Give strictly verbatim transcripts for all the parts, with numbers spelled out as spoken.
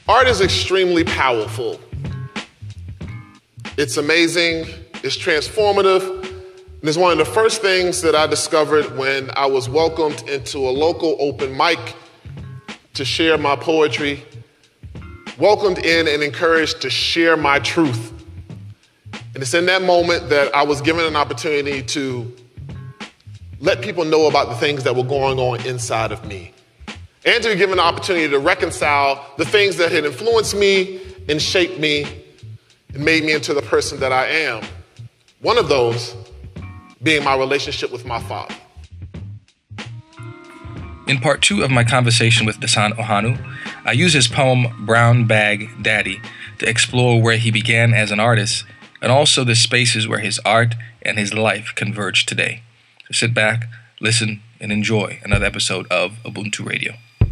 Art is extremely powerful. It's amazing, it's transformative, and it's one of the first things that I discovered when I was welcomed into a local open mic to share my poetry, welcomed in and encouraged to share my truth. And it's in that moment that I was given an opportunity to let people know about the things that were going on inside of me, and to be given the opportunity to reconcile the things that had influenced me and shaped me and made me into the person that I am. One of those being my relationship with my father. In part two of my conversation with Dasan Ohanu, I use his poem Brown Bag Daddy to explore where he began as an artist and also the spaces where his art and his life converge today. So sit back, listen, and enjoy another episode of Ubuntu Radio.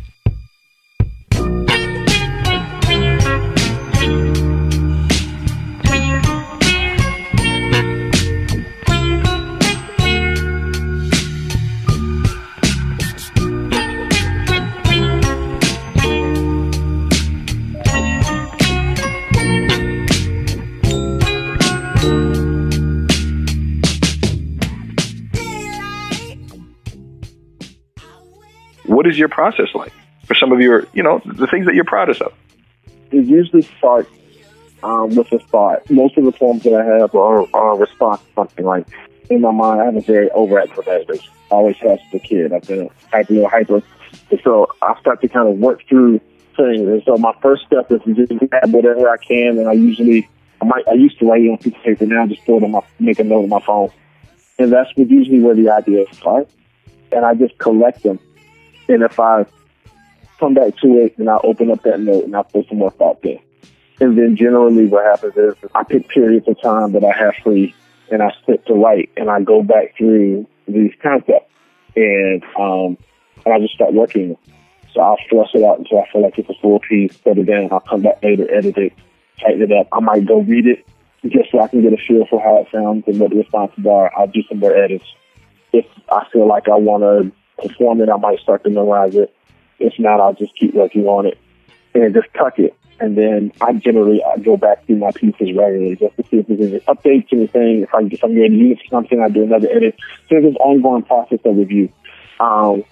What is your process like for some of your, you know, the things that you're proudest of? It usually starts um, with a thought. Most of the poems that I have are, are a response to something. Like, in my mind, I have a very overactive imagination. I always have as a kid. I've been a hyper, hyper. And so I start to kind of work through things. And so my first step is to just add whatever I can. And I usually, I might, I used to write it on a piece of paper. Now I just throw it on my, make a note on my phone. And that's usually where the ideas start. And I just collect them. And if I come back to it, then I open up that note and I put some more thought there. And then generally what happens is I pick periods of time that I have free and I sit to write and I go back through these concepts and um, and I just start working. So I'll flush it out until I feel like it's a full piece, put it down, I'll come back later, edit it, tighten it up. I might go read it just so I can get a feel for how it sounds and what the responses are. I'll do some more edits. If I feel like I want to perform it, I might start to memorize it. If not, I'll just keep working on it and just tuck it. And then I generally I go back through my pieces regularly just to see if there's any updates, anything. If, I, if I'm ready to use something, I do another edit. So there's an ongoing process of review. Um,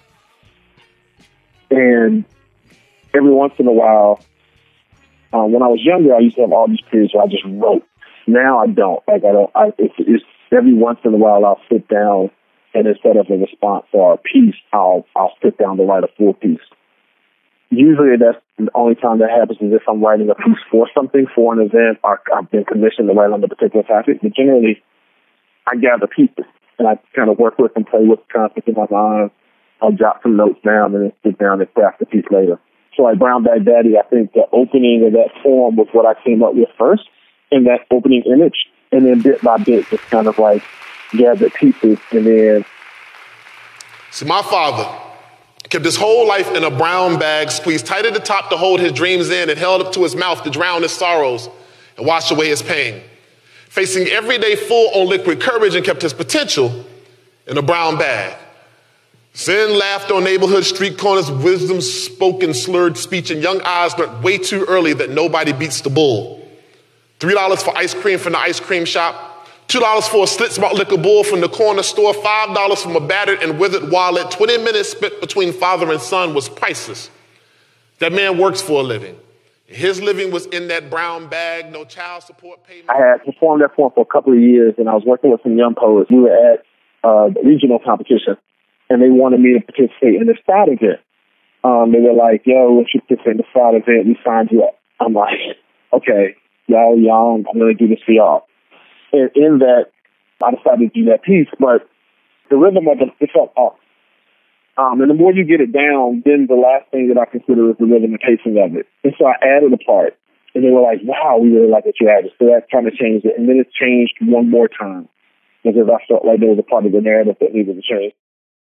and every once in a while, um, when I was younger, I used to have all these periods where I just wrote. Now I don't. Like I don't. I, it's, it's every once in a while I'll sit down. And instead of a response or a piece, I'll I'll sit down to write a full piece. Usually that's the only time that happens is if I'm writing a piece for something, for an event, or I've been commissioned to write on a particular topic. But generally, I gather pieces, and I kind of work with and play with the concepts in my mind. I'll jot some notes down and then sit down and craft the piece later. So like Brown Bag Daddy, I think the opening of that poem was what I came up with first, in that opening image. And then bit by bit, just kind of like gather pieces, and then... See, my father kept his whole life in a brown bag, squeezed tight at the top to hold his dreams in and held up to his mouth to drown his sorrows and wash away his pain. Facing every day full on liquid courage and kept his potential in a brown bag. Sin laughed on neighborhood street corners, wisdom spoken slurred speech, and young eyes learned way too early that nobody beats the bull. Three dollars for ice cream from the ice cream shop, two dollars for a Slits Malt Liquor Bull from the corner store, five dollars from a battered and withered wallet. twenty minutes spent between father and son was priceless. That man works for a living. His living was in that brown bag, no child support payment. I had performed that poem for a couple of years, and I was working with some young poets. We were at uh, the regional competition, and they wanted me to participate in the side event. Um, they were like, yo, if you participate in the side event, we signed you up. I'm like, okay, y'all young, I'm going to do this for y'all. And in that, I decided to do that piece, but the rhythm of it, it felt off. Um, and the more you get it down, then the last thing that I consider is the rhythm and pacing of it. And so I added a part, and they were like, wow, we really like what you added. So that kind of changed it. And then it changed one more time because I felt like there was a part of the narrative that needed to change.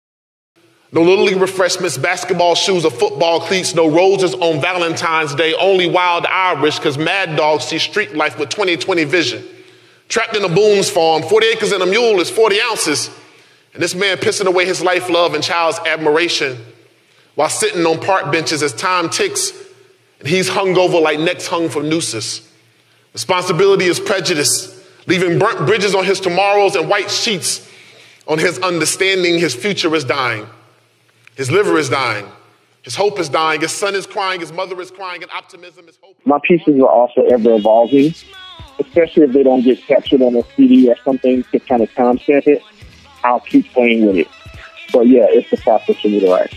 No Little League refreshments, basketball shoes, or football cleats, no roses on Valentine's Day, only wild Irish because Mad Dog sees street life with twenty twenty vision. Trapped in a Boone's farm, forty acres and a mule is forty ounces. And this man pissing away his life, love, and child's admiration while sitting on park benches as time ticks and he's hung over like necks hung from nooses. Responsibility is prejudice, leaving burnt bridges on his tomorrows and white sheets on his understanding. His future is dying. His liver is dying. His hope is dying. His son is crying. His mother is crying. And optimism is hope. My pieces are also ever evolving, especially if they don't get captured on a C D or something to kind of timestamp it. I'll keep playing with it. But yeah, it's the process for me to write.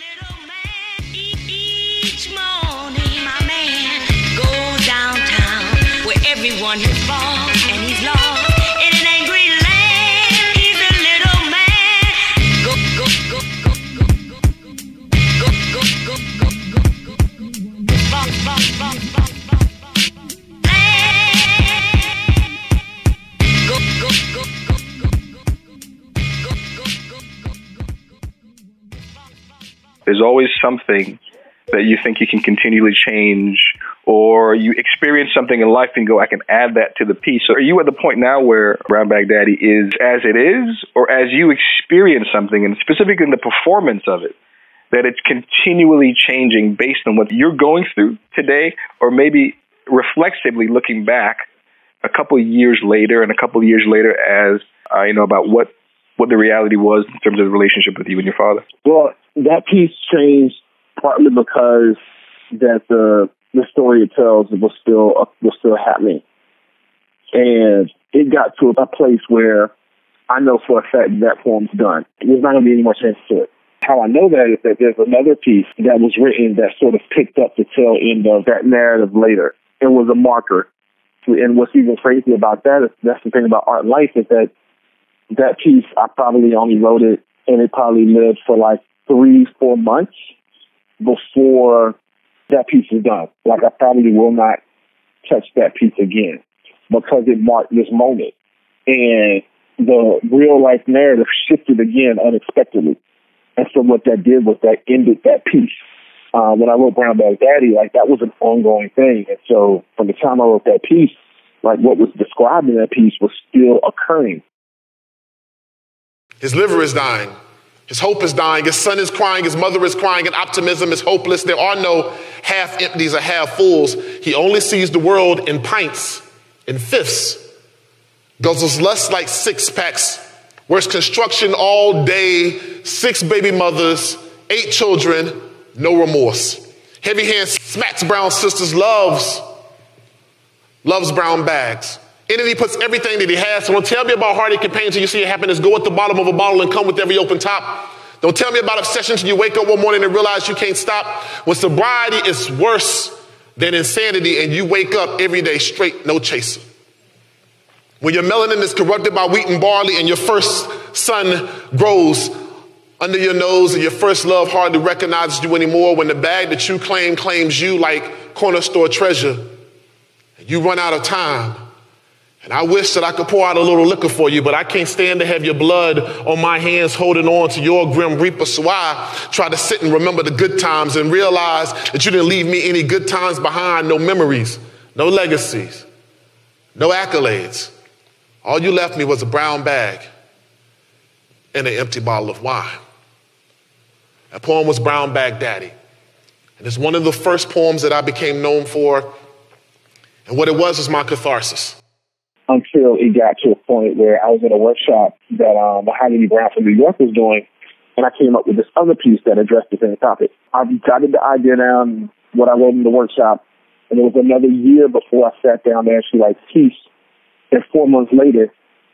Each morning, my man goes downtown where everyone has falls and he's lost in an angry land. He's a little man. Go, go, go, go, go, go, go, go, go, go, go, go, go, go, bop, bop, bop, bop, bop, bop. Go, go, go, go, go, go, go, go, go, go, go. There's always something that you think you can continually change, or you experience something in life and go, I can add that to the piece. So are you at the point now where Brown Bag Daddy is as it is, or as you experience something, and specifically in the performance of it, that it's continually changing based on what you're going through today, or maybe reflexively looking back a couple of years later and a couple of years later as, uh, you know, about what, what the reality was in terms of the relationship with you and your father? Well, that piece changed partly because that the the story it tells was still uh, was still happening, and it got to a place where I know for a fact that poem's done. There's not going to be any more chances to it. How I know that is that there's another piece that was written that sort of picked up the tail end of that narrative later. It was a marker, and what's even crazy about that is that's the thing about art and life is that that piece I probably only wrote it and it probably lived for like three, four months before that piece is done. Like, I probably will not touch that piece again because it marked this moment. And the real life narrative shifted again unexpectedly. And so what that did was that ended that piece. Uh, when I wrote Brown Bag Daddy, like, that was an ongoing thing. And so from the time I wrote that piece, like, what was described in that piece was still occurring. His liver is dying. His hope is dying. His son is crying. His mother is crying. And optimism is hopeless. There are no half empties or half fulls. He only sees the world in pints, in fifths. Guzzles lust like six packs. Works construction all day. Six baby mothers. Eight children. No remorse. Heavy hand smacks brown sisters. Loves. Loves brown bags. In it, he puts everything that he has. So don't tell me about heartache and pain until you see happiness go at the bottom of a bottle and come with every open top. Don't tell me about obsession until you wake up one morning and realize you can't stop. When sobriety is worse than insanity and you wake up every day straight, no chaser. When your melanin is corrupted by wheat and barley and your first son grows under your nose and your first love hardly recognizes you anymore. When the bag that you claim claims you like corner store treasure, and you run out of time. And I wish that I could pour out a little liquor for you, but I can't stand to have your blood on my hands holding on to your grim reaper. So I try to sit and remember the good times and realize that you didn't leave me any good times behind, no memories, no legacies, no accolades. All you left me was a brown bag and an empty bottle of wine. That poem was Brown Bag Daddy. And it's one of the first poems that I became known for. And what it was was my catharsis. Until it got to a point where I was in a workshop that um, Mahogany Brown from New York was doing, and I came up with this other piece that addressed the same topic. I jotted the idea down, what I wrote in the workshop, and it was another year before I sat down to actually write the piece. And four months later,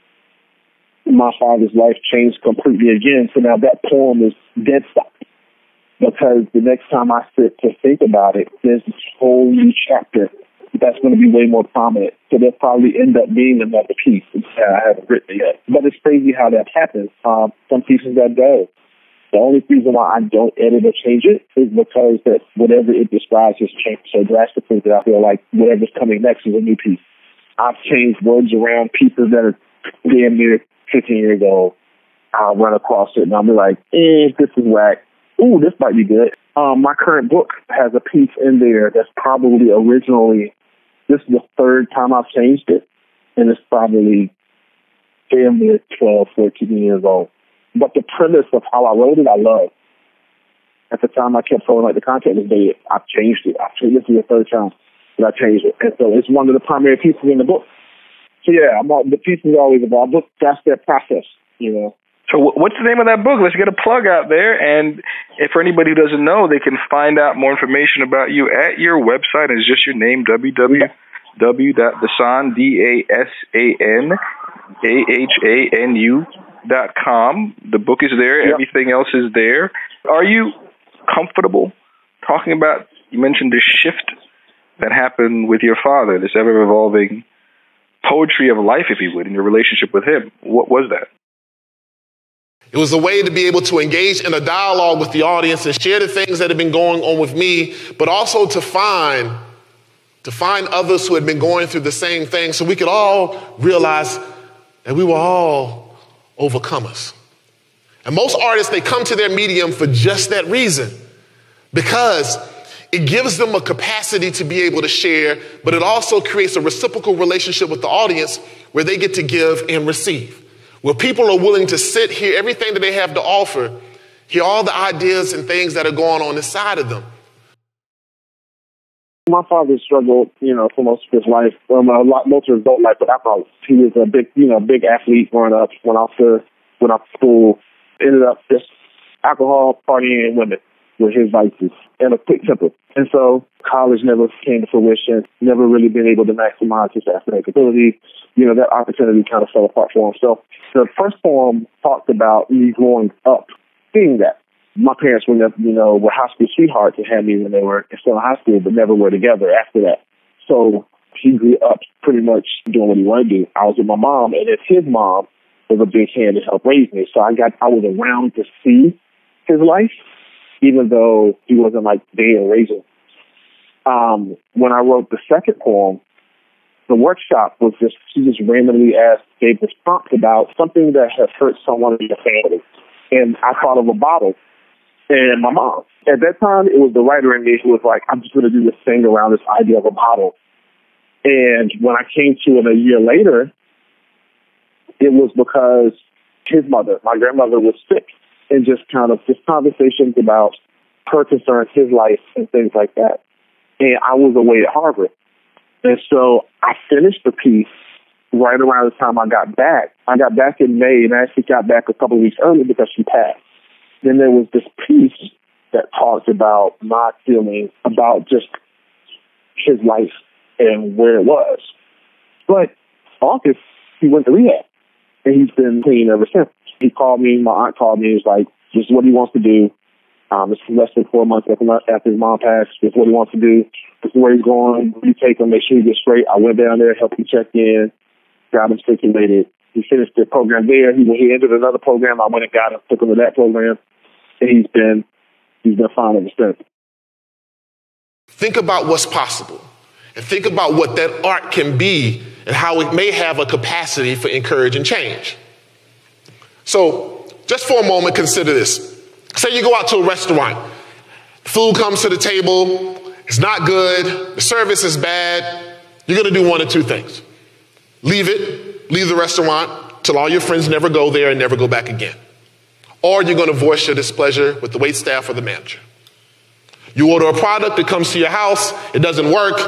my father's life changed completely again. So now that poem is dead stop. Because the next time I sit to think about it, there's this whole new chapter that's going to be way more prominent. So there'll probably end up being another piece. I haven't written it yet. But it's crazy how that happens. Um, some pieces that go. The only reason why I don't edit or change it is because that whatever it describes has changed so drastically that I feel like whatever's coming next is a new piece. I've changed words around pieces that are damn near fifteen years old. I'll run across it and I'll be like, eh, this is whack. Ooh, this might be good. Um, my current book has a piece in there that's probably originally, this is the third time I've changed it, and it's probably damn near twelve, fourteen years old. But the premise of how I wrote it, I love. At the time I kept feeling like the content was dead, I changed it. I changed it. This is the third time that I changed it. And so it's one of the primary pieces in the book. So yeah, I'm all, the piece is always about book. That's their process, you know. So what's the name of that book? Let's get a plug out there. And if for anybody who doesn't know, they can find out more information about you at your website. It's just your name, w w w dot dasan, D A S A N A H A N U dot com. The book is there. Yep. Everything else is there. Are you comfortable talking about, you mentioned this shift that happened with your father, this ever-evolving poetry of life, if you would, in your relationship with him. What was that? It was a way to be able to engage in a dialogue with the audience and share the things that have been going on with me, but also to find, to find others who had been going through the same thing so we could all realize that we were all overcomers. And most artists, they come to their medium for just that reason, because it gives them a capacity to be able to share, but it also creates a reciprocal relationship with the audience where they get to give and receive, where people are willing to sit, hear everything that they have to offer, hear all the ideas and things that are going on inside of them. My father struggled, you know, for most of his life, um, a lot, most of his adult life with alcohol. He was a big, you know, big athlete growing up, went off to, went off to school, ended up just alcohol, partying, and women were his vices, and a quick temper. And so college never came to fruition, never really been able to maximize his athletic ability. You know, that opportunity kind of fell apart for him. So the first poem talked about me growing up, seeing that. My parents were, you know, were high school sweethearts and had me when they were still in high school, but never were together after that. So he grew up pretty much doing what he wanted to do. I was with my mom, and then his mom was a big hand to help raise me. So I got, I was around to see his life, even though he wasn't like there raising. Um, when I wrote the second poem, the workshop was just, she just randomly asked, gave this prompt about something that had hurt someone in the family. And I thought of a bottle and my mom. At that time, it was the writer in me who was like, I'm just going to do this thing around this idea of a bottle. And when I came to it a year later, it was because his mother, my grandmother, was sick. And just kind of just conversations about her concerns, his life, and things like that. And I was away at Harvard. And so I finished the piece right around the time I got back. I got back in May, and I actually got back a couple of weeks early because she passed. Then there was this piece that talked about my feelings about just his life and where it was. But August, he went to rehab, and he's been clean ever since. He called me, my aunt called me, he was like, this is what he wants to do. Um, it's less than four months after, after his mom passed. This is what he wants to do. This is where he's going. You take him, make sure he gets straight. I went down there, helped him check in, got him circulated. He finished the program there. He, he entered another program. I went and got him, took him to that program. And he's been, he's been fine ever since. Think about what's possible. And think about what that art can be and how it may have a capacity for encouraging change. So just for a moment, consider this. Say you go out to a restaurant. Food comes to the table. It's not good. The service is bad. You're going to do one of two things. Leave it. Leave the restaurant till all your friends never go there and never go back again. Or you're going to voice your displeasure with the waitstaff or the manager. You order a product that comes to your house. It doesn't work.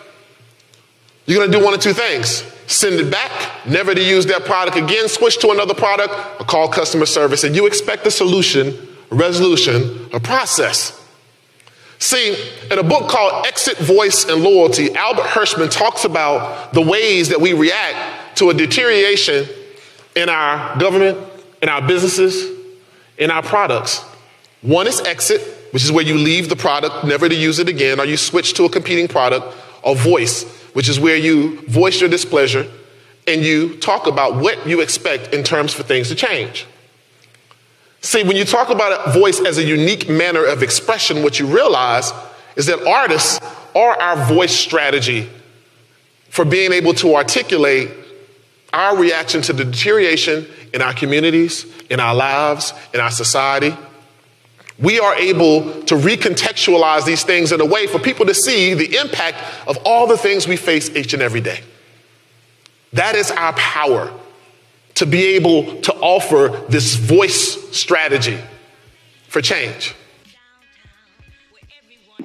You're going to do one of two things. Send it back, never to use that product again, switch to another product, or call customer service. And you expect a solution, a resolution, a process. See, in a book called Exit, Voice, and Loyalty, Albert Hirschman talks about the ways that we react to a deterioration in our government, in our businesses, in our products. One is exit, which is where you leave the product, never to use it again, or you switch to a competing product, or voice, which is where you voice your displeasure and you talk about what you expect in terms for things to change. See, when you talk about a voice as a unique manner of expression, what you realize is that artists are our voice strategy for being able to articulate our reaction to the deterioration in our communities, in our lives, in our society. We are able to recontextualize these things in a way for people to see the impact of all the things we face each and every day. That is our power, to be able to offer this voice strategy for change.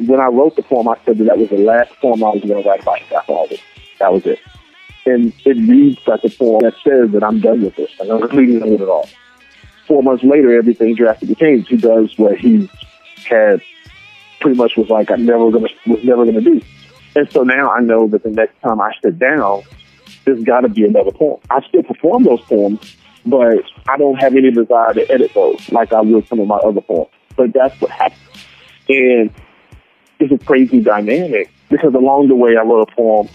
when I wrote the poem, I said that that was the last poem I was going to write about alcohol. That was it. And it reads like a poem that says that I'm done with this. I'm not really done with it all. Four months later, everything drastically changed. He does what he had pretty much was like I never gonna was never gonna do. And so now I know that the next time I sit down, there's got to be another poem. I still perform those poems, but I don't have any desire to edit those like I would some of my other poems. But that's what happened. And it's a crazy dynamic because along the way I wrote a poem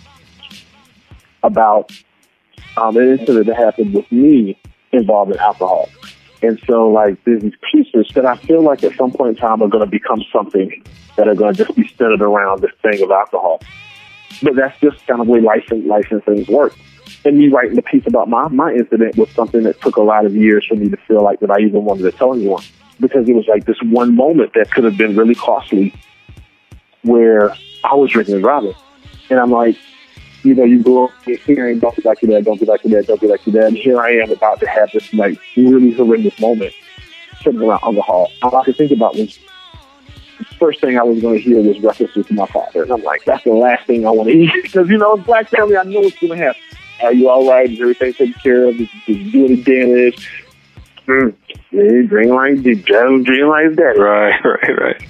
about um, an incident that happened with me involving alcohol. And so, like, there's these pieces that I feel like at some point in time are going to become something that are going to just be centered around this thing of alcohol. But that's just kind of the way life and, life and things work. And me writing the piece about my, my incident was something that took a lot of years for me to feel like that I even wanted to tell anyone. Because it was like this one moment that could have been really costly where I was drinking and driving. And I'm like, you know, you go up hearing, don't be like your dad, don't be like your dad, don't be like your dad. And here I am about to have this, like, really horrendous moment sitting around alcohol. All I could think about was the first thing I was going to hear was references to my father. And I'm like, that's the last thing I want to hear. Because, you know, it's black family, I know what's going to happen. Are you all right? Is everything taken care of? Is you doing the damage? Mm. Yeah, dream like, dream like that. Right, right, right.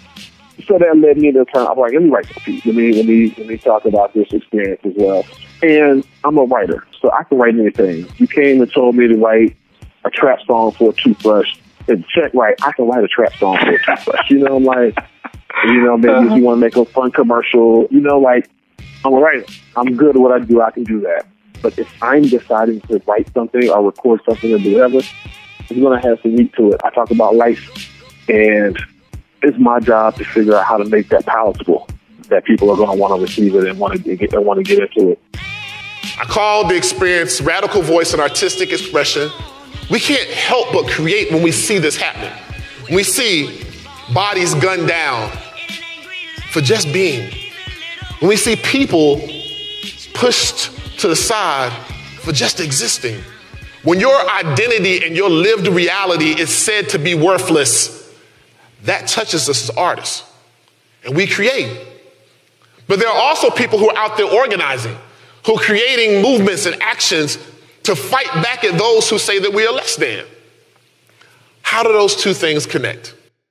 So that led me to turn. I'm like, let me write this piece. Let me, let me, let me talk about this experience as well. And I'm a writer, so I can write anything. You came and told me to write a trap song for a toothbrush. And check, right? I can write a trap song for a toothbrush. You know, I'm like, you know, maybe uh-huh. if you want to make a fun commercial, you know, like, I'm a writer. I'm good at what I do. I can do that. But if I'm deciding to write something or record something or do whatever, it's going to have some meat to it. I talk about life, and it's my job to figure out how to make that palatable, that people are going to want to receive it and want to get and want to get into it. I call the experience radical voice and artistic expression. We can't help but create when we see this happening. When we see bodies gunned down for just being. When we see people pushed to the side for just existing. When your identity and your lived reality is said to be worthless, that touches us as artists, and we create. But there are also people who are out there organizing, who are creating movements and actions to fight back at those who say that we are less than. How do those two things connect?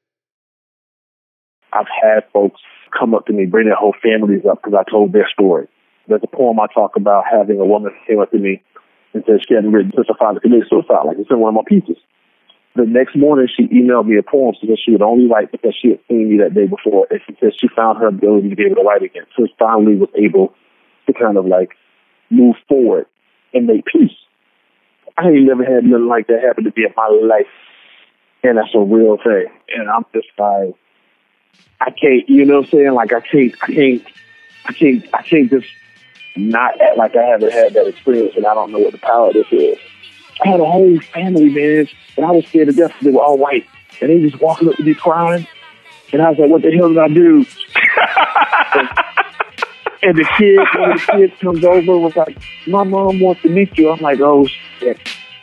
I've had folks come up to me, bring their whole families up because I told their story. There's a poem I talk about having a woman came up to me and said she hadn't written since her father committed suicide, like it's in one of my pieces. The next morning, she emailed me a poem that she would only write because she had seen me that day before. And she said she found her ability to be able to write again. So she finally was able to kind of like move forward and make peace. I ain't never had nothing like that happen to me in my life. And that's a real thing. And I'm just like, I can't, you know what I'm saying? Like I can't, I can't, I can't, I can't just not act like I haven't had that experience and I don't know what the power of this is. I had a whole family, man, and I was scared to death because they were all white. And they just walking up to me crying. And I was like, what the hell did I do? and, and the kid, one of the kids comes over and was like, my mom wants to meet you. I'm like, oh, shit.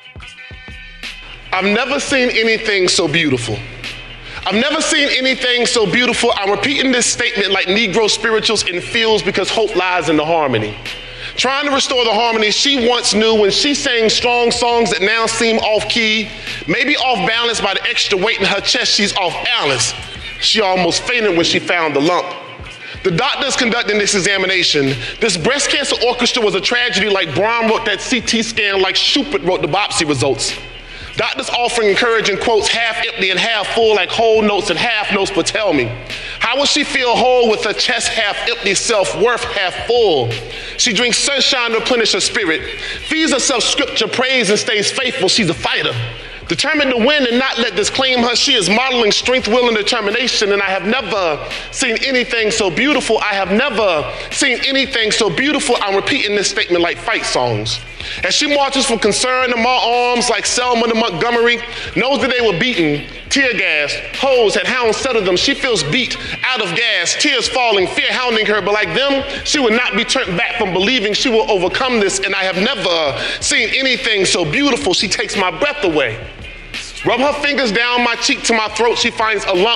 I've never seen anything so beautiful. I've never seen anything so beautiful. I'm repeating this statement like Negro spirituals in fields because hope lies in the harmony. Trying to restore the harmony she once knew when she sang strong songs that now seem off-key, maybe off balance by the extra weight in her chest, she's off balance. She almost fainted when she found the lump. The doctors conducting this examination, this breast cancer orchestra was a tragedy like Braun wrote that C T scan like Schubert wrote the biopsy results. Doctors offering encouraging quotes, half empty and half full, like whole notes and half notes, but tell me, how will she feel whole with her chest half empty, self-worth half full? She drinks sunshine to replenish her spirit, feeds herself scripture, praise, and stays faithful. She's a fighter. Determined to win and not let this claim her, she is modeling strength, will, and determination, and I have never seen anything so beautiful. I have never seen anything so beautiful. I'm repeating this statement like fight songs. As she marches from concern to my arms like Selma to Montgomery, knows that they were beaten, tear gassed, hoes had hounds settled them. She feels beat, out of gas, tears falling, fear hounding her, but like them, she will not be turned back from believing she will overcome this, and I have never seen anything so beautiful. She takes my breath away. Rub her fingers down my cheek to my throat, she finds a lump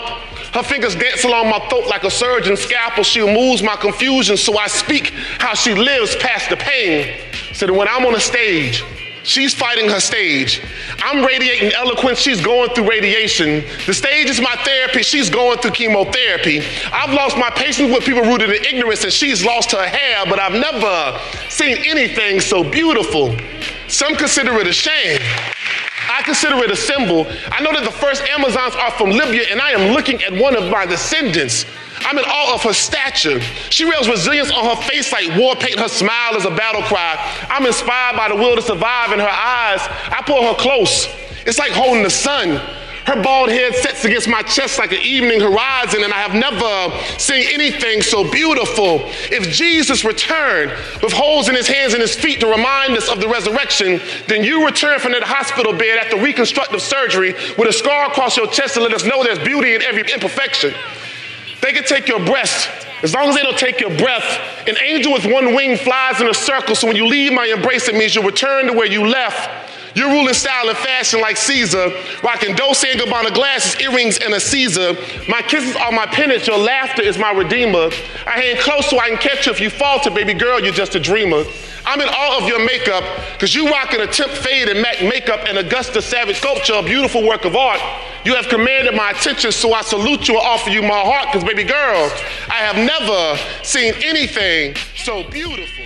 Her fingers dance along my throat like a surgeon's scalpel. She removes my confusion, so I speak how she lives past the pain. So that when I'm on a stage, she's fighting her stage. I'm radiating eloquence, she's going through radiation. The stage is my therapy, she's going through chemotherapy. I've lost my patience with people rooted in ignorance, and she's lost her hair, but I've never seen anything so beautiful. Some consider it a shame. I consider it a symbol. I know that the first Amazons are from Libya, and I am looking at one of my descendants. I'm in awe of her stature. She rails resilience on her face like war paint. Her smile is a battle cry. I'm inspired by the will to survive in her eyes. I pull her close. It's like holding the sun. Her bald head sets against my chest like an evening horizon, and I have never seen anything so beautiful. If Jesus returned with holes in his hands and his feet to remind us of the resurrection, then you return from that hospital bed after reconstructive surgery with a scar across your chest to let us know there's beauty in every imperfection. They can take your breast. As long as they don't take your breath, an angel with one wing flies in a circle, so when you leave my embrace, it means you return to where you left. You're ruling style and fashion like Caesar, rocking Dolce and Gabbana glasses, earrings, and a Caesar. My kisses are my penance, your laughter is my redeemer. I hang close so I can catch you if you falter, baby girl, you're just a dreamer. I'm in awe of your makeup, because you rocking a temp fade and MAC makeup and Augusta Savage sculpture, a beautiful work of art. You have commanded my attention, so I salute you and offer you my heart, because baby girl, I have never seen anything so beautiful.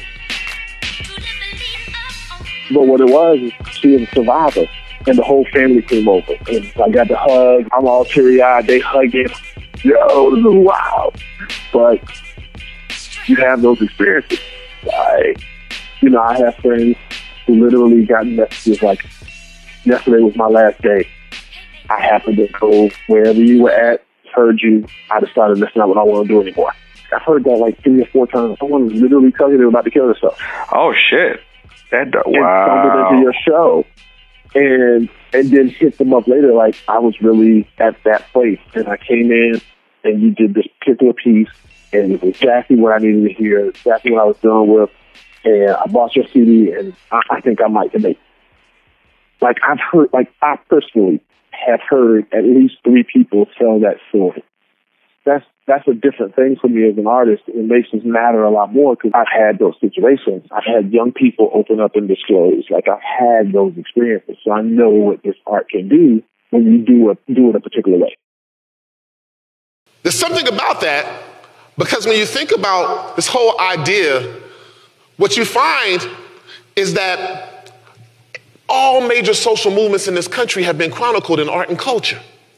But what it was is she was a survivor, and the whole family came over. And I got the hug. I'm all teary-eyed. They hugging. Yo, this is wild. But you have those experiences. Like, you know, I have friends who literally got messages like, yesterday was my last day. I happened to go wherever you were at, heard you. I decided that's not what I want to do anymore. I've heard that like three or four times. Someone literally tell you they're about to kill themselves. Oh, shit. That, wow. And stumbled into your show, and and then hit them up later like I was really at that place, and I came in, and you did this particular piece, and it was exactly what I needed to hear, exactly what I was dealing with, and I bought your C D, and I, I think I might make. Like I've heard, like I personally have heard at least three people tell that story. That's that's a different thing for me as an artist. It makes this matter a lot more because I've had those situations. I've had young people open up and disclose. Like I've had those experiences, so I know what this art can do when you do it do it a particular way. There's something about that because when you think about this whole idea, what you find is that all major social movements in this country have been chronicled in art and culture.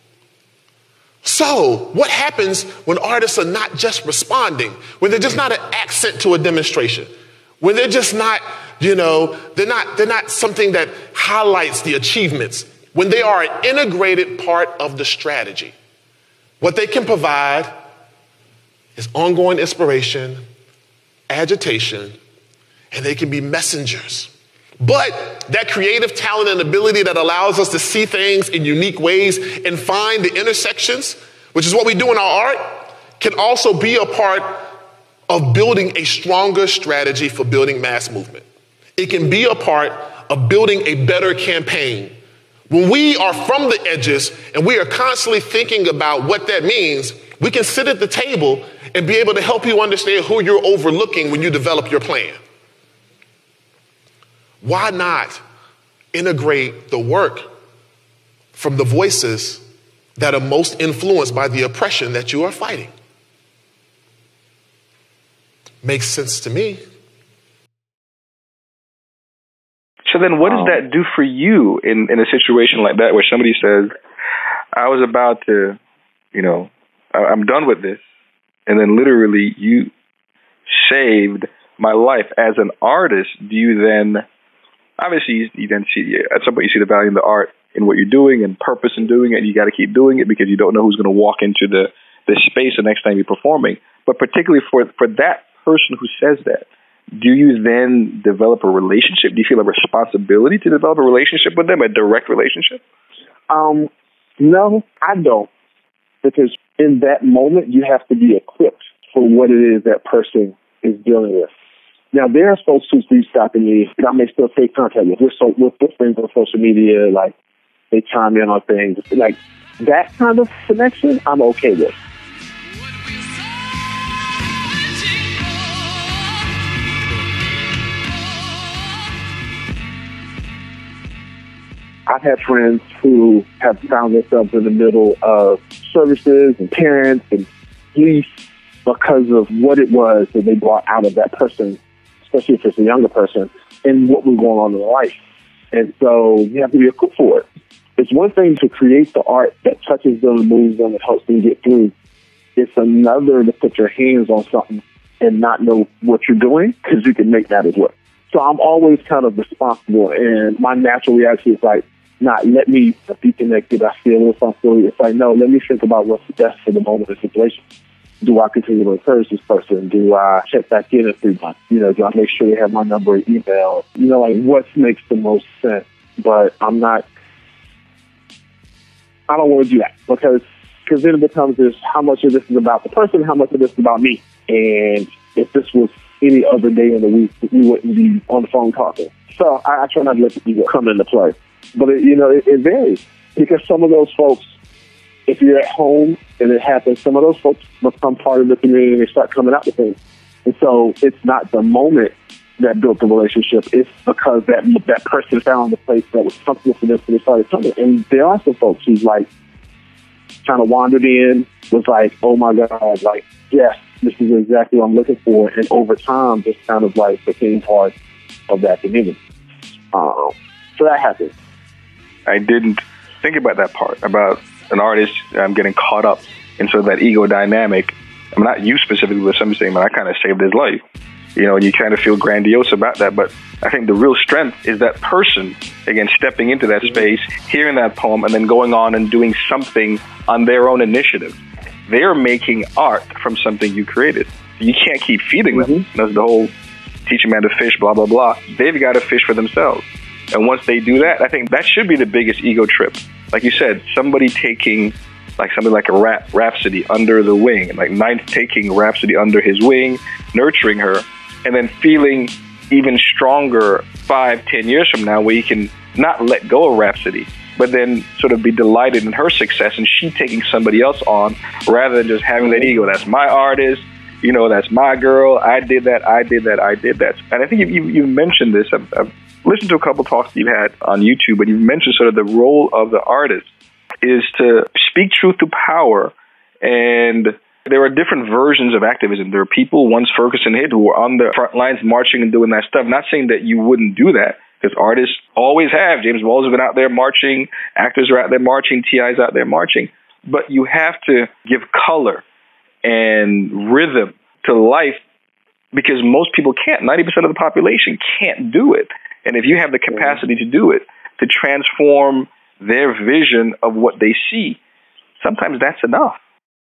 So what happens when artists are not just responding, when they're just not an accent to a demonstration, when they're just not, you know, they're not, they're not something that highlights the achievements, when they are an integrated part of the strategy? What they can provide is ongoing inspiration, agitation, and they can be messengers. But that creative talent and ability that allows us to see things in unique ways and find the intersections, which is what we do in our art, can also be a part of building a stronger strategy for building mass movement. It can be a part of building a better campaign. When we are from the edges and we are constantly thinking about what that means, we can sit at the table and be able to help you understand who you're overlooking when you develop your plan. Why not integrate the work from the voices that are most influenced by the oppression that you are fighting? Makes sense to me. So then what does that do for you in, in a situation like that where somebody says, I was about to, you know, I, I'm done with this. And then literally you saved my life. As an artist, do you then... Obviously, you, you then see, at some point, you see the value in the art in what you're doing and purpose in doing it. And you got to keep doing it because you don't know who's going to walk into the, the space the next time you're performing. But particularly for, for that person who says that, do you then develop a relationship? Do you feel a responsibility to develop a relationship with them, a direct relationship? Um, no, I don't. Because in that moment, you have to be equipped for what it is that person is dealing with. Now, there's folks who keep stopping me, and I may still take contact with. We're, so, we're friends on social media, like, they chime in on things. Like, that kind of connection, I'm okay with. I've had friends who have found themselves in the middle of services and parents and grief because of what it was that they brought out of that person, especially if it's a younger person, and what was going on in their life. And so you have to be equipped for it. It's one thing to create the art that touches them, moves them, and helps them get through. It's another to put your hands on something and not know what you're doing, because you can make that as well. So I'm always kind of responsible, and my natural reaction is like, not let me be connected. I feel responsibility. It's like, no, let me think about what's best for the moment of the situation. Do I continue to encourage this person? Do I check back in in three months? You know, do I make sure they have my number and email? You know, like what makes the most sense? But I'm not, I don't want to do that because because then it becomes this, how much of this is about the person, how much of this is about me? And if this was any other day in the week, we wouldn't be on the phone talking. So I, I try not to let the ego come into play. But, it, you know, it, it varies because some of those folks, if you're at home and it happens, some of those folks become part of the community and they start coming out with things. And so it's not the moment that built the relationship. It's because that that person found a place that was comfortable for them, so they started coming. And there are some folks who's like kind of wandered in, was like, oh my God, like, yes, this is exactly what I'm looking for. And over time, just kind of like became part of that community. Um, so that happened. I didn't think about that part, about an artist um, getting caught up in sort of that ego dynamic. I mean, not you specifically, but somebody saying, man, I kind of saved his life. You know, and you kind of feel grandiose about that. But I think the real strength is that person, again, stepping into that space, hearing that poem, and then going on and doing something on their own initiative. They're making art from something you created. You can't keep feeding them. Mm-hmm. That's the whole teach a man to fish, blah, blah, blah. They've got to fish for themselves. And once they do that, I think that should be the biggest ego trip. Like you said, somebody taking like something like a rap, Rhapsody under the wing, like Ninth taking Rhapsody under his wing, nurturing her, and then feeling even stronger five, ten years from now where he can not let go of Rhapsody, but then sort of be delighted in her success and she taking somebody else on rather than just having that ego. That's my artist. You know, that's my girl. I did that. I did that. I did that. And I think you, you, you mentioned this. I've, I've listened to a couple talks you've had on YouTube, but you mentioned sort of the role of the artist is to speak truth to power. And there are different versions of activism. There are people, one's Ferguson Head, who are on the front lines marching and doing that stuff. Not saying that you wouldn't do that, because artists always have. James Walls has been out there marching. Actors are out there marching. T I's out there marching. But you have to give color and rhythm to life, because most people can't. ninety percent of the population can't do it. And if you have the capacity to do it, to transform their vision of what they see, sometimes that's enough.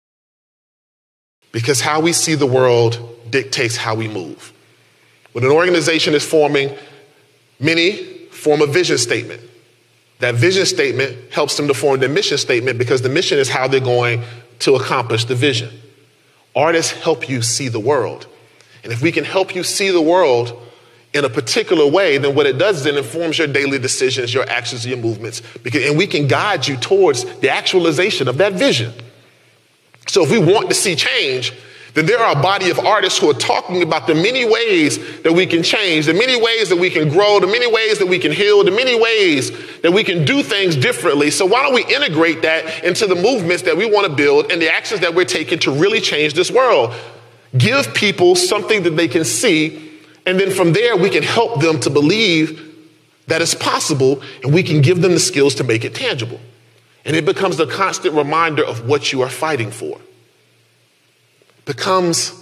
Because how we see the world dictates how we move. When an organization is forming, many form a vision statement. That vision statement helps them to form their mission statement, because the mission is how they're going to accomplish the vision. Artists help you see the world. And if we can help you see the world in a particular way, then what it does is it informs your daily decisions, your actions, your movements, because, and we can guide you towards the actualization of that vision. So if we want to see change, then there are a body of artists who are talking about the many ways that we can change, the many ways that we can grow, the many ways that we can heal, the many ways that we can do things differently. So why don't we integrate that into the movements that we want to build and the actions that we're taking to really change this world? Give people something that they can see, and then from there we can help them to believe that it's possible, and we can give them the skills to make it tangible. And it becomes a constant reminder of what you are fighting for. It becomes,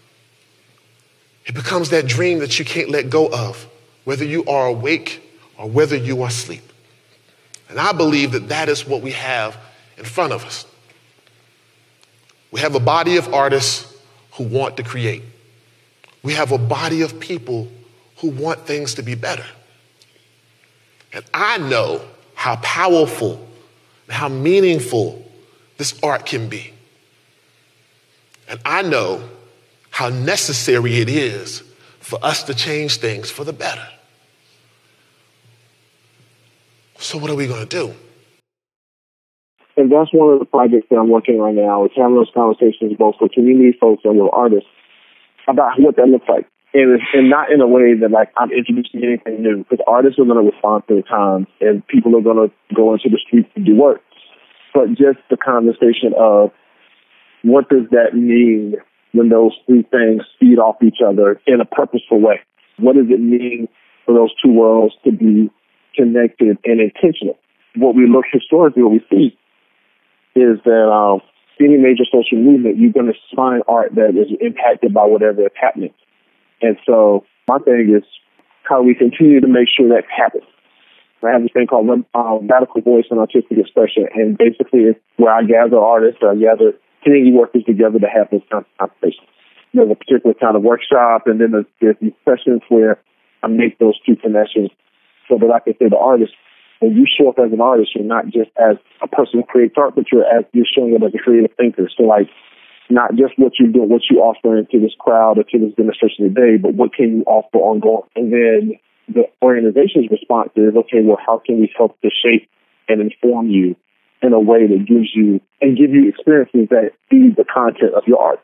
it becomes that dream that you can't let go of, whether you are awake or whether you are asleep. And I believe that that is what we have in front of us. We have a body of artists who want to create. We have a body of people who want things to be better. And I know how powerful, how meaningful this art can be. And I know how necessary it is for us to change things for the better. So what are we going to do? And that's one of the projects that I'm working on right now, is having those conversations both with community folks and with artists about what that looks like. And, it's, and not in a way that, like, I'm introducing anything new, because artists are going to respond to the times and people are going to go into the streets to do work. But just the conversation of what does that mean when those three things feed off each other in a purposeful way? What does it mean for those two worlds to be connected and intentional? What we look historically, what we see is that um, any major social movement, you're going to find art that is impacted by whatever is happening. And so my thing is how we continue to make sure that happens. I have this thing called um, Radical Voice and Artistic Expression, and basically it's where I gather artists, I gather community workers together to have this kind of conversation. There's a particular kind of workshop, and then there's, there's these sessions where I make those two connections so that I can say to artists, when you show up as an artist, you're not just as a person who creates art, but you're as you're showing up as a creative thinker. So, like, not just what you do, what you offer into this crowd or to this demonstration today, but what can you offer ongoing? And then the organization's response is, okay, well, how can we help to shape and inform you in a way that gives you and give you experiences that feed the content of your art?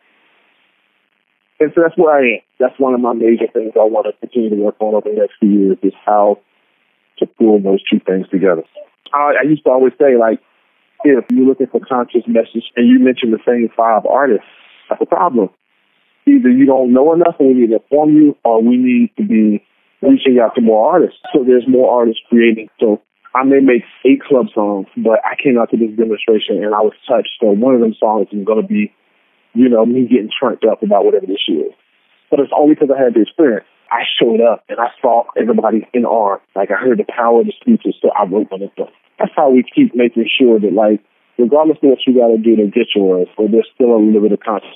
And so that's where I am. That's one of my major things I want to continue to work on over the next few years, is how to pull those two things together. I, I used to always say, like, if you're looking for conscious message and you mention the same five artists, that's a problem. Either you don't know enough and we need to inform you, or we need to be reaching out to more artists. So there's more artists creating. So I may make eight club songs, but I came out to this demonstration and I was touched. So one of them songs is going to be, you know, me getting turned up about whatever this issue is. But it's only because I had the experience. I showed up and I saw everybody in art. Like, I heard the power of the speeches, so I wrote on it. That's how we keep making sure that, like, regardless of what you got to do to get yours, or there's still a little bit of consciousness.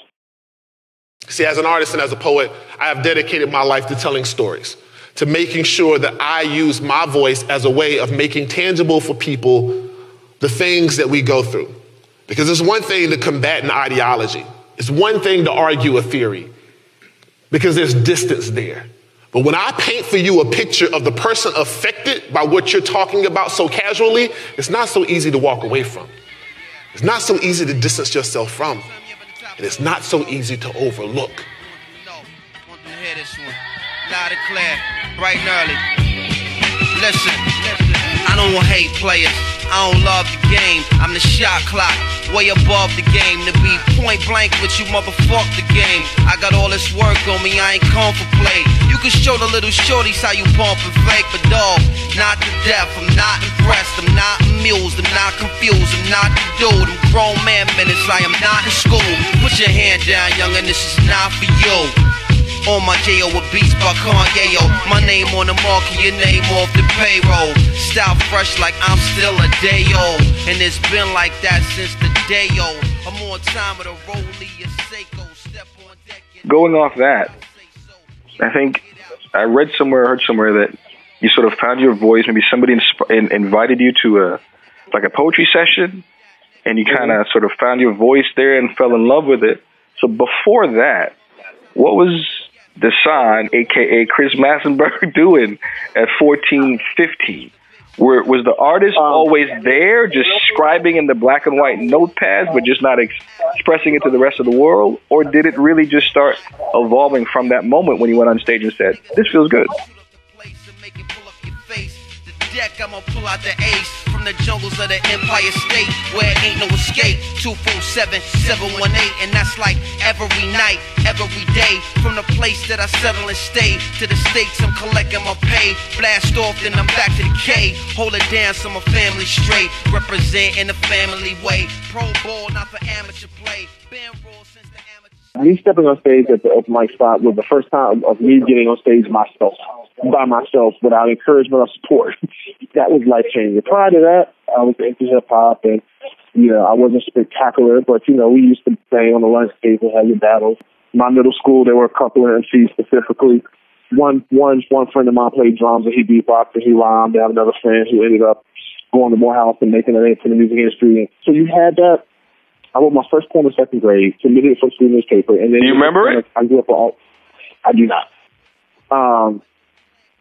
See, as an artist and as a poet, I have dedicated my life to telling stories, to making sure that I use my voice as a way of making tangible for people the things that we go through. Because it's one thing to combat an ideology. It's one thing to argue a theory, because there's distance there. But when I paint for you a picture of the person affected by what you're talking about so casually, it's not so easy to walk away from. It's not so easy to distance yourself from. And it's not so easy to overlook. Want to hear this one. Loud and clear, bright and early. Listen, I don't want hate players. I don't love the game. I'm the shot clock, way above the game. To be point blank with you, motherfuck the game. I got all this work on me, I ain't come for play. You can show the little shorties how you pump and fake, but dog, not to death. I'm not impressed, I'm not amused, I'm not confused, I'm not the dude. I'm grown man minutes, I am not in school. Put your hand down, youngin', this is not for you. On my J O with beats by Kanye, yo. My name on the market, your name off the payroll. Style fresh like I'm still a day old. And it's been like that since the day old. I'm on time with a Rollie, a Seiko. Step on deck. Going off that, I think I read somewhere, heard somewhere that you sort of found your voice. Maybe somebody insp- in, invited you to a like a poetry session, and you kind of sort of found your voice there and fell in love with it. So before that, what was Dasan, a k a. Chris Massenburg, doing at fourteen, fifteen? Were, was the artist um, always there, just scribing in the black and white notepads, but just not ex- expressing it to the rest of the world? Or did it really just start evolving from that moment when you went on stage and said, this feels good? Deck, I'ma pull out the ace from the jungles of the Empire State, where ain't no escape. Two four seven, seven one eight, and that's like every night, every day. From the place that I settle and stay to the states I'm collecting my pay. Blast off, then I'm back to the K. Hold it down so my family straight. Represent in a family way. Pro ball, not for amateur play. Been raw since the amateur. Me stepping on stage at the open mic spot was the first time of me getting on stage myself. by myself without encouragement or support. That was life-changing. Prior to that, I was into hip-hop, and, you know, I wasn't spectacular, but, you know, we used to play on the lunch table, have your battles. My middle school, there were a couple of M Cs specifically. One one, one friend of mine played drums, and he beatboxed, and he rhymed. I have another friend who ended up going to Morehouse and making a name for the music industry. So you had that. I wrote my first poem in second grade, submitted it for school newspaper. And then do you remember it? I grew up all. I do not. Um,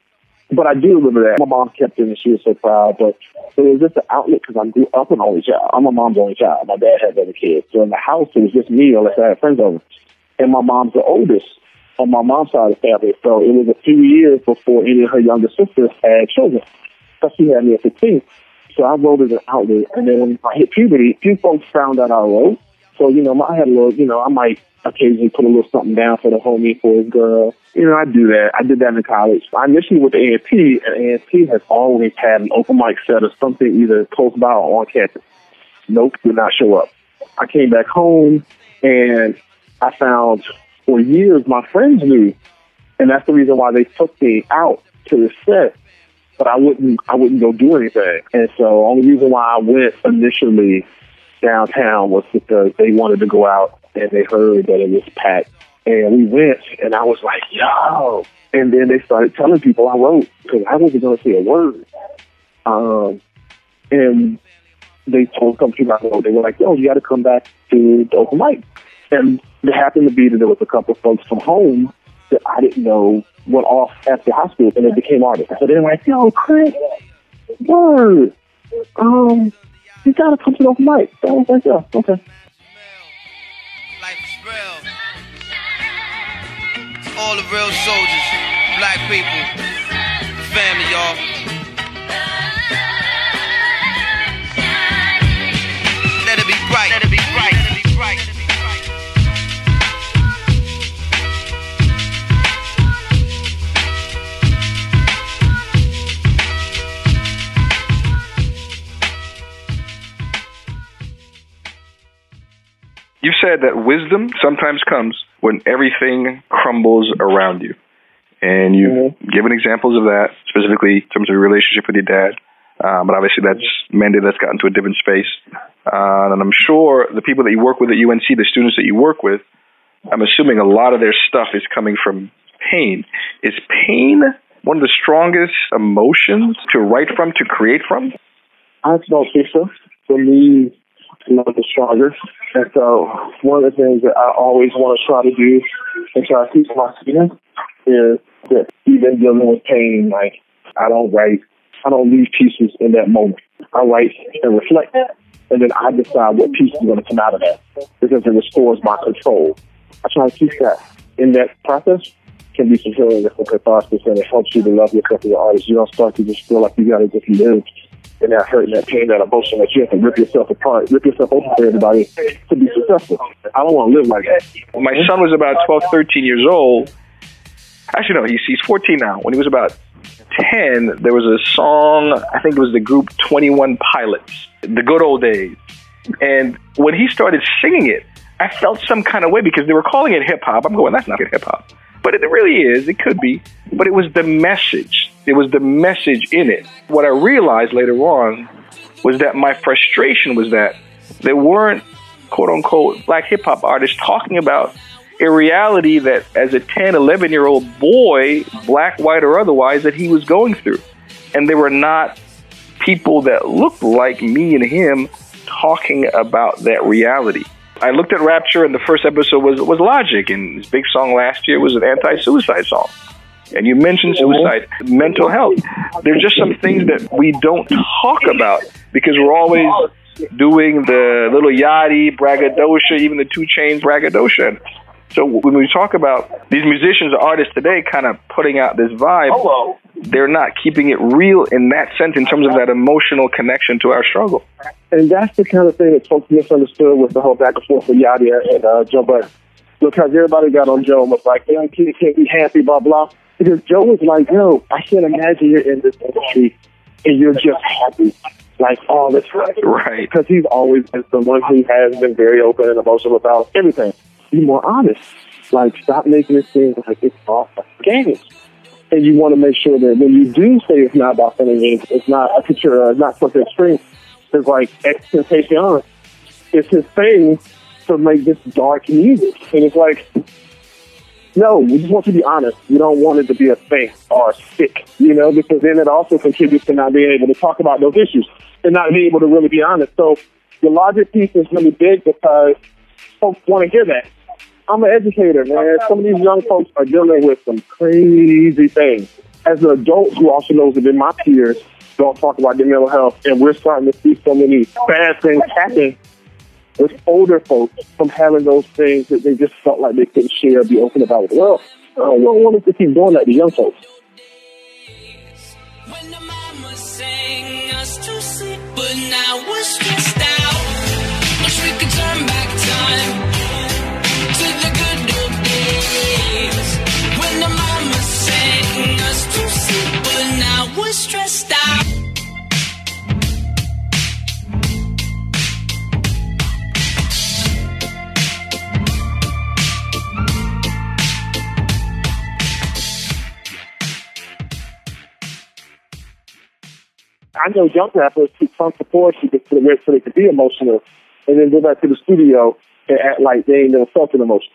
But I do remember that. My mom kept it and she was so proud. But it was just an outlet because I grew up an only child. I'm my mom's only child. My dad had other kids. So in the house, it was just me unless I had friends over. And my mom's the oldest on my mom's side of the family. So it was a few years before any of her younger sisters had children. So she had me at fifteen. So I wrote as an outlet. And then when I hit puberty, few folks found out I wrote. So, you know, I had a little, you know, I might occasionally put a little something down for the homie, for his girl. You know, I do that. I did that in college. I initially with the A and P, and A and P has always had an open mic set or something either close by or on campus. Nope, did not show up. I came back home, and I found for years my friends knew, and that's the reason why they took me out to the set. But I wouldn't, I wouldn't go do anything. And so the only reason why I went initially downtown was because they wanted to go out, and they heard that it was packed. And we went, and I was like, yo. And then they started telling people I wrote, because I wasn't going to say a word. Um, and they told some people I wrote, they were like, yo, you got to come back to the open mic. And it happened to be that there was a couple of folks from home that I didn't know went off after high school, and they became artists. So they were like, yo, Craig, word, um, you got to come to the open mic. So I was like, yeah, okay. Life is real. All the real soldiers, black people, family, y'all. Let it be bright. Let it be bright. Let it be bright. You've said that wisdom sometimes comes when everything crumbles around you. And you've mm-hmm. given examples of that, specifically in terms of your relationship with your dad. Uh, but obviously that's Mandy, that's gotten to a different space. Uh, and I'm sure the people that you work with at U N C, the students that you work with, I'm assuming a lot of their stuff is coming from pain. Is pain one of the strongest emotions to write from, to create from? I don't think so. For me, one of the stronger. And so one of the things that I always want to try to do and try to teach my students is that even dealing with pain, like I don't write, I don't leave pieces in that moment. I write and reflect, and then I decide what piece is going to come out of that because it restores my control. I try to teach that. In that process can be fulfilling for catharsis, and it helps you to love yourself as an artist. You don't start to just feel like you got to just live and that hurt and that pain, that emotion, that you have to rip yourself apart, rip yourself open for everybody to be successful. I don't want to live like that. My son was about twelve, thirteen years old. Actually, no, he's, he's fourteen now. When he was about ten, there was a song, I think it was the group twenty-one Pilots, the good old days. And when he started singing it, I felt some kind of way because they were calling it hip-hop. I'm going, that's not hip-hop. But it really is. It could be. But it was the message. It was the message in it. What I realized later on was that my frustration was that there weren't, quote-unquote, black hip-hop artists talking about a reality that as a ten, eleven-year-old boy, black, white, or otherwise, that he was going through. And there were not people that looked like me and him talking about that reality. I looked at Rapture, and the first episode was was Logic, and his big song last year was an anti-suicide song. And you mentioned suicide, mental health. There's just some things that we don't talk about because we're always doing the Little Yachty, braggadocio, even the Two Chainz braggadocio. So when we talk about these musicians or artists today kind of putting out this vibe, Hello. They're not keeping it real in that sense in terms of that emotional connection to our struggle. And that's the kind of thing that folks misunderstood with the whole back and forth with Yachty and uh, Joe Budden. Because everybody got on Joe and was like, hey, kid can't be happy, blah, blah. Because Joe was like, yo, I can't imagine you're in this industry and you're just happy, like all the time. Right. Because he's always been someone who has been very open and emotional about everything. Be more honest. Like, stop making it seem like it's all games. And you want to make sure that when you do say it's not about funny games, it's not a picture, uh, not something extreme. It's like XXXTentacion. It's his thing to make this dark music. And it's like, no, we just want you to be honest. You don't want it to be a thing or sick, you know, because then it also contributes to not being able to talk about those issues and not being able to really be honest. So the Logic piece is really big because folks want to hear that. I'm an educator, man. Some of these young folks are dealing with some crazy things. as an adult who also knows that in my peers don't talk about their mental health, and we're starting to see so many bad things happen with older folks from having those things that they just felt like they couldn't share, be open about it. Well, I don't want us to keep doing that to young folks. When the mama sang us to sleep, but now we're stressed out. Wish we could turn back time to the good old days. When the mama sang us to sleep, but now we're stressed out. I know young rappers who come to poetry to the so they can be emotional, and then go back to the studio and act like they ain't never felt an emotion.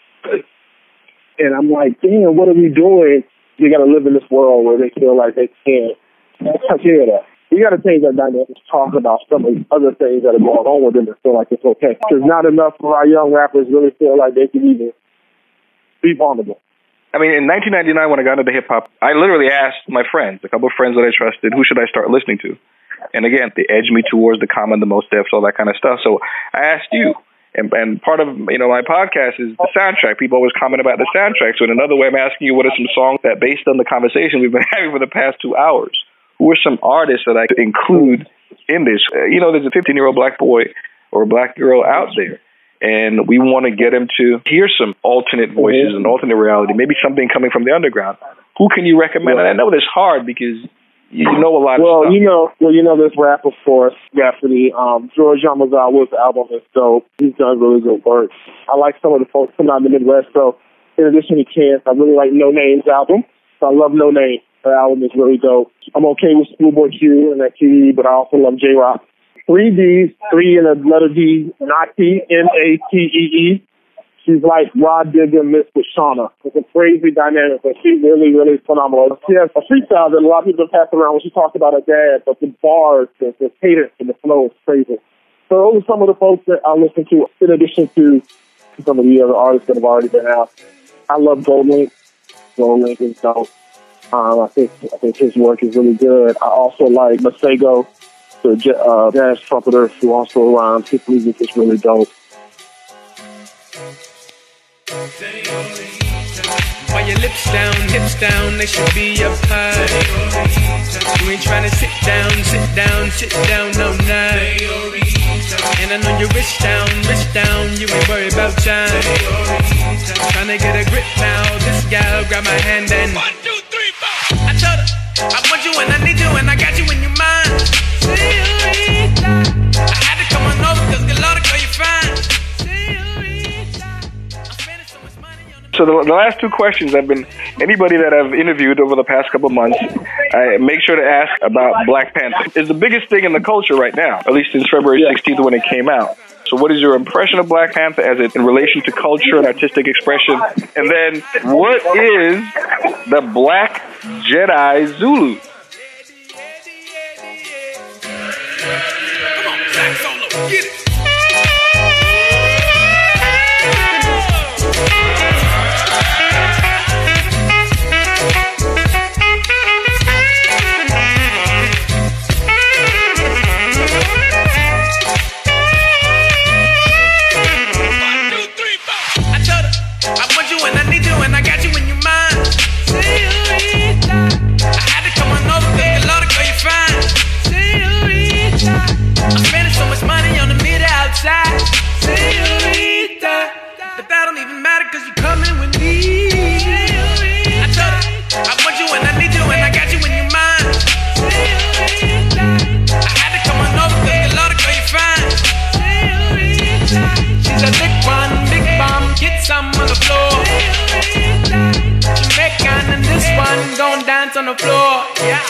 And I'm like, damn, what are we doing? We got to live in this world where they feel like they can't. I hear that. We got to change that dynamic. Talk about some of the other things that are going on with them and feel like it's okay. Because not enough of our young rappers really feel like they can even be vulnerable. I mean, in nineteen ninety-nine, when I got into hip-hop, I literally asked my friends, a couple of friends that I trusted, who should I start listening to? And again, they edged me towards the Common, the Mos Defs, all that kind of stuff. So I asked you, and, and part of you know my podcast is the soundtrack. People always comment about the soundtrack. So in another way, I'm asking you, what are some songs that, based on the conversation we've been having for the past two hours, who are some artists that I could include in this? Uh, you know, there's a fifteen-year-old black boy or a black girl out there, and we want to get him to hear some alternate voices and alternate reality, maybe something coming from the underground. Who can you recommend? And I know it's hard because you know a lot well, of stuff. You know, well, you know this rap, of course, Rhapsody. Um, George Yamazal Wood's album is dope. He's done really good work. I like some of the folks coming out of the Midwest. So in addition to Chance, I really like No Name's album. So I love No Name. Her album is really dope. I'm okay with Schoolboy Q and that T V, but I also love J-Rock. Three D's, three in a letter D, not T, N A T E E. She's like Rod Digger mixed with Shauna. It's a crazy dynamic, but she's really, really phenomenal. She has a freestyle that a lot of people pass around when she talks about her dad, but the bars, the, the cadence, and the flow is crazy. So those are some of the folks that I listen to, in addition to some of the other artists that have already been out. I love GoldLink. GoldLink is dope. Um, I think I think his work is really good. I also like Masego, the uh, jazz trumpeter who also rhymes. His music is really dope. While your lips down, hips down, they should be up high. You ain't trying to sit down, sit down, sit down, no night. And I know your wrist down, wrist down, you ain't worried about time. Trying to get a grip now, this gal grab my hand and one, two, three, four. I told her, I want you and I need you and I got you in your mind. Señorita, I had to come on over cause good Lord, girl, you fine. So the, the last two questions have been, anybody that I've interviewed over the past couple of months, I make sure to ask about Black Panther. It's the biggest thing in the culture right now, at least since February sixteenth when it came out. So what is your impression of Black Panther as it in relation to culture and artistic expression? And then what is the Black Jedi Zulu? Come on, Black Solo, get it. Señorita, but that don't even matter cause you coming with me. I told her, I want you and I need you and I got you in your mind. I had to come on over cause the Lord, girl, you fine. She's a big one, big bomb, get some on the floor. Jamaican and this one gon' dance on the floor. Yeah.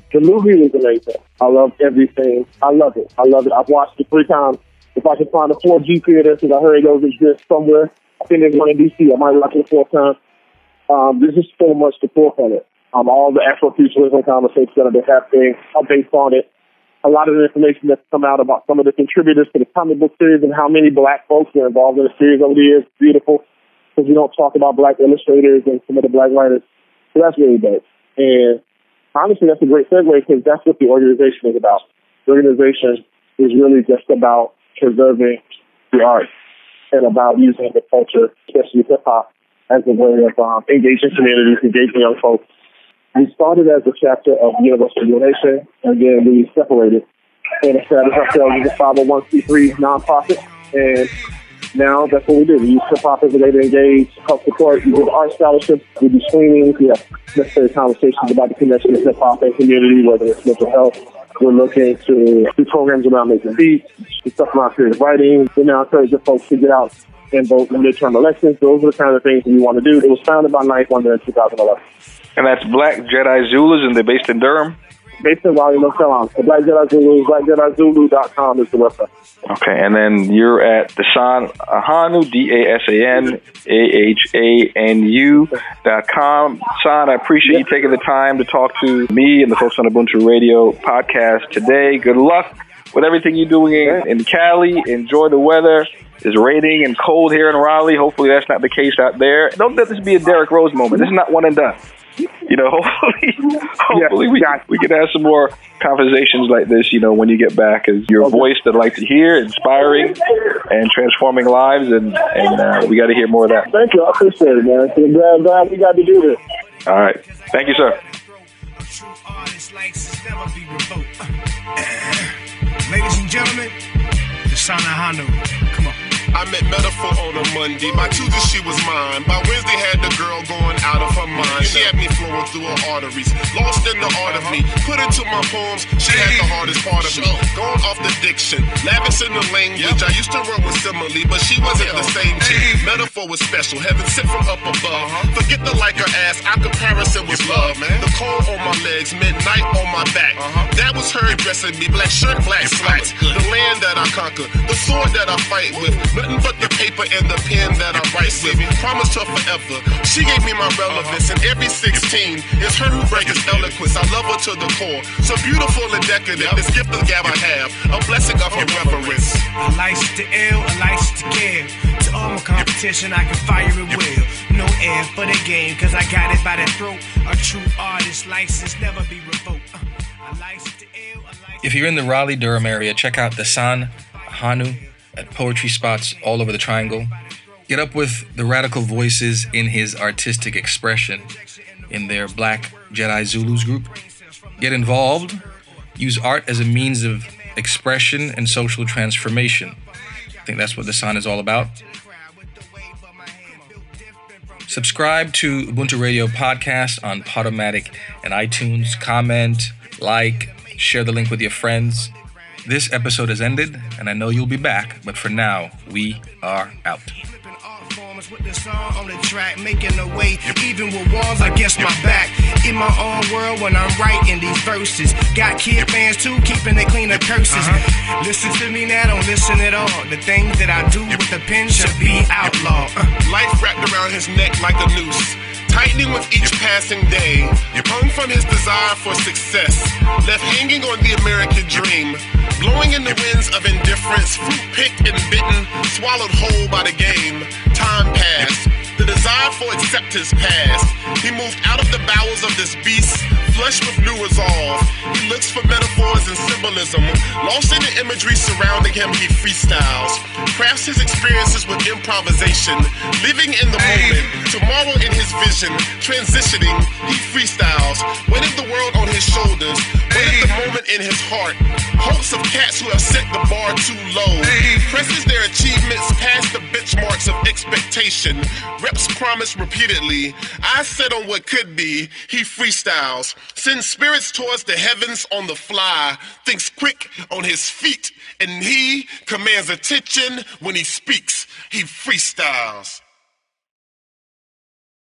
The movie is amazing. I love everything. I love it. I love it. I've watched it three times. If I can find a four G theater, because I heard those exist somewhere, I think there's one in D C. I might watch it four times. Um, there's just so much to pull from it. Um, all the Afrofuturism conversations that have been happening are based on it. A lot of the information that's come out about some of the contributors to the comic book series and how many black folks are involved in the series over the years is beautiful, because we don't talk about black illustrators and some of the black writers. So that's really dope. And honestly, that's a great segue, because that's what the organization is about. The organization is really just about preserving the arts and about using the culture, especially hip-hop, as a way of um, engaging communities, engaging young folks. We started as a chapter of Universal Donation, and then we separated and established ourselves as a five oh one c three nonprofit. And now that's what we do. We use hip-hop as a way to engage, help support. We do art scholarships, we do screenings, we have necessary conversations about the connection of hip-hop and community, whether it's mental health. We're looking to do programs around making beats, do stuff around creative writing. We now encourage the folks to get out and vote in midterm elections. Those are the kind of things we want to do. It was founded by Ninth Wonder in two thousand eleven. And that's Black Jedi Zulus, and they're based in Durham? Based in Raleigh, North Carolina. So Black Jedi Zulus, black jedi zulu dot com is the website. Okay, and then you're at Dasan Ahanu, D A S A N A H A N U dot com. San, I appreciate you taking the time to talk to me and the folks on Ubuntu Radio podcast today. Good luck with everything you're doing in, in Cali. Enjoy the weather. It's raining and cold here in Raleigh. Hopefully that's not the case out there. Don't let this be a Derrick Rose moment. This is not one and done. You know, hopefully, hopefully we, we can have some more conversations like this, you know, when you get back, as your voice that I like to hear, inspiring and transforming lives, and, and uh, we got to hear more of that. Thank you. I appreciate it, man. I'm glad, glad we got to do this. All right. Thank you, sir. Ladies and gentlemen, Dasan Ahanu. Come on. I met Metaphor on a Monday. By Tuesday, she was mine. By Wednesday, had the girl going out of her mind. She had me flowing through her arteries. Lost in the art of me. Put into my poems, she had the hardest part of me. Going off the diction, lavish in the language. I used to run with simile, but she wasn't the same chick. Metaphor was special, heaven sent from up above. Forget the like her ass, our comparison was love. The cold on my legs, midnight on my back. That was her addressing me. Black shirt, black slacks. The land that I conquer, the sword that I fight with. Nothing but the paper and the pen that I write with. Promised her forever. She gave me my relevance, and every sixteen is her who breaks eloquence. I love her to the core. So beautiful and decadent. This gift of gab I have, a blessing of her reverence. I license to ill, I license to give. To all my competition, I can fire it well. No air for the game, cause I got it by the throat. A true artist license never be revoked. Uh, I license to ill, I license. If you're in the Raleigh-Durham area, check out Dasan Ahanu at poetry spots all over the Triangle. Get up with the radical voices in his artistic expression in their Black Jedi Zulus group. Get involved. Use art as a means of expression and social transformation. I think that's what Dasan is all about. Subscribe to Ubuntu Radio Podcast on Podomatic and iTunes. Comment, like, share the link with your friends. This episode has ended, and I know you'll be back, but for now, we are out. With the song on the track, making a way, even with walls against my back. In my own world when I'm writing these verses. Got kid fans too, keeping it clean of curses. Uh-huh. Listen to me now, don't listen at all. The things that I do with the pen should be outlawed. Uh. Life wrapped around his neck like a noose, tightening with each passing day. Hung from his desire for success, left hanging on the American dream. Blowing in the winds of indifference, fruit picked and bitten, swallowed whole by the game. Time passed, the desire for acceptance passed. He moved out of the bowels of this beast, flushed with new resolve. He looks for metaphors and symbolism. Lost in the imagery surrounding him, he freestyles. Crafts his experiences with improvisation. Living in the moment, tomorrow in his vision. Transitioning, he freestyles. Weighted the world on his shoulders, weighted the moment in his heart. Hopes of cats who have set the bar too low. Presses their achievements past the benchmarks of expectation. Reps promise repeatedly. I set on what could be. He freestyles. Sends spirits towards the heavens on the fly. Thinks quick on his feet. And he commands attention when he speaks. He freestyles.